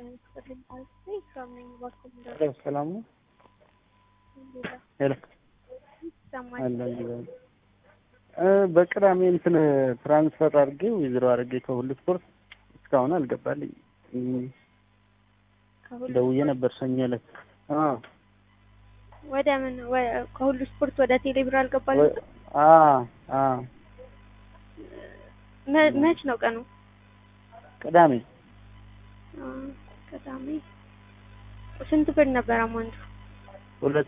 ሰላም ነው። ሄሎ በቅዳሜ እንትን ትራንስፈር አድርጌ ዊዝድሮ አድርጌ ከሁሉ ስፖርት እስካሁን አልገባልኝ። ደውዬ ነበር ሰኞ ዕለት። ወደ ምን ከሁሉ ስፖርት ወደ ቴሌብር አልገባልኝ? መች ነው ቀኑ? ቅዳሜ። ቅዳሜ። ስንት ብር ነበር አማውንቱ? 2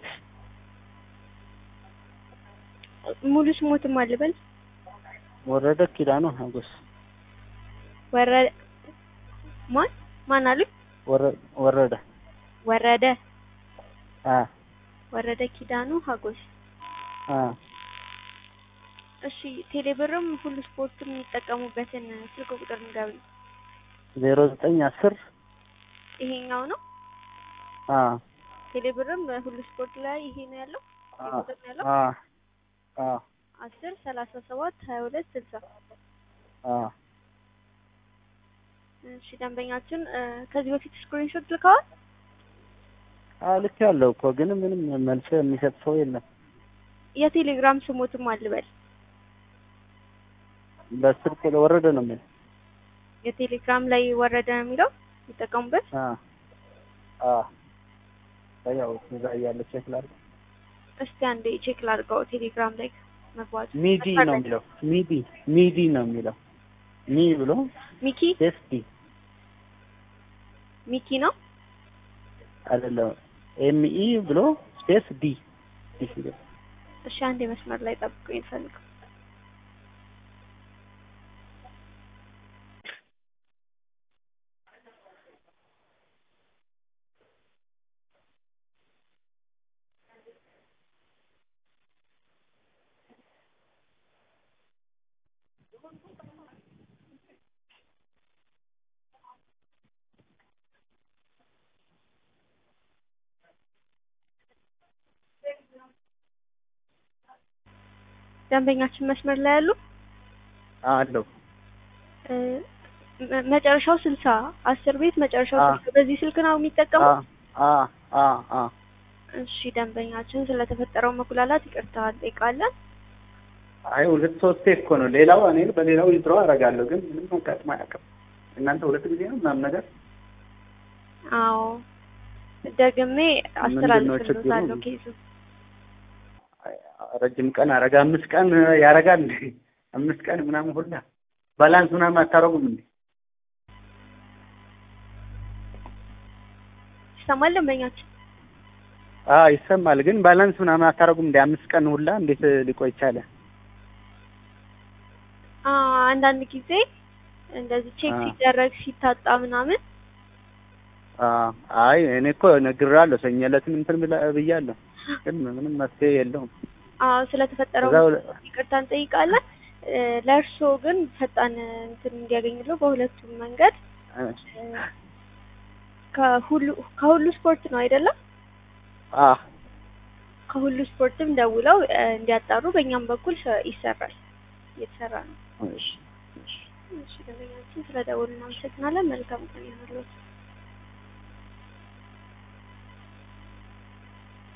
ሙሉ ስሞትም አልበል? ወረደ ኪዳኑ ሀጎስ። ወረደ ማን አሉ? ወረደ ወረደ ኪዳኑ ሀጎስ። እሺ ቴሌብርም ሁሉ ስፖርትም የሚጠቀሙበትን ስልክ ቁጥር ንገሩኝ። 0910 ይሄኛው ነው? ቴሌብርም ሁሉ ስፖርት ላይ ይሄ ነው ያለው? ቁጥር ነው ያለው? 10 37 22 60። እሺ ደንበኛችን ከዚህ በፊት ስክሪንሾት ልከዋል? ልክ ያለው እኮ ግን ምንም መልስ የሚሰጥ ሰው የለም። የቴሌግራም ስሞትም አልበል? በስልክ ወረደ ነው የሚለው። የቴሌግራም ላይ ወረደ ነው የሚለው ይጠቀሙበት? ያው እዛ ያለ ቼክ ላድርግ። እስቲ አንዴ ቼክ ላድርገው ቴሌግራም ላይ መግባት። ሚዲ ነው የሚለው። ሚዲ ነው የሚለው። ሚ ብሎ ሚኪ ኤስዲ ሚኪ ነው አይደለም። ኤምኢ ብሎ ስፔስ ዲ። እሺ አንዴ መስመር ላይ ጠብቁኝ ፈልግ። ደንበኛችን መስመር ላይ ያሉ? አለው። መጨረሻው 60 10 ቤት መጨረሻው 60 በዚህ ስልክ ነው የሚጠቀመው? እሺ ደንበኛችን ስለተፈጠረው መጉላላት ይቅርታ እንጠይቃለን። አይ 2-3 እኮ ነው። ሌላው እኔ በሌላው ዊዝድሮ አደርጋለሁ ግን ምንም አጋጥሞ አያውቅም። እናንተ 2 ጊዜ ነው ምናምን ነገር? አዎ ደግሜ አስተላልፍልዎታለሁ ኬዙ። ረጅም ቀን አረጋ 5 ቀን ያረጋል። 5 ቀን ምናምን ሁላ ባላንስ ምናምን አታረጉም እንዴ? ይሰማል ደንበኛችን? ይሰማል ግን ባላንስ ምናምን አታረጉም እንዴ? 5 ቀን ሁላ እንዴት ሊቆይ ቻለ? አንዳንድ ጊዜ እንደዚህ ቼክ ሲደረግ ሲታጣ ምናምን። አይ እኔ እኮ ነግሬዋለሁ ሰኞ ዕለትም እንትን ብያለሁ ግን ምንም መፍትሄ የለውም። ስለተፈጠረው ይቅርታ እንጠይቃለን። ለእርሶ ግን ፈጣን እንትን እንዲያገኙልዎ በሁለቱም መንገድ ከሁሉ ስፖርት ነው አይደለም? ከሁሉ ስፖርትም ደውለው እንዲያጣሩ በእኛም በኩል ይሰራል፣ እየተሰራ ነው። እሺ ደንበኛችን ስለደወሉ እናመሰግናለን። መልካም ቀን ይሁንልዎት።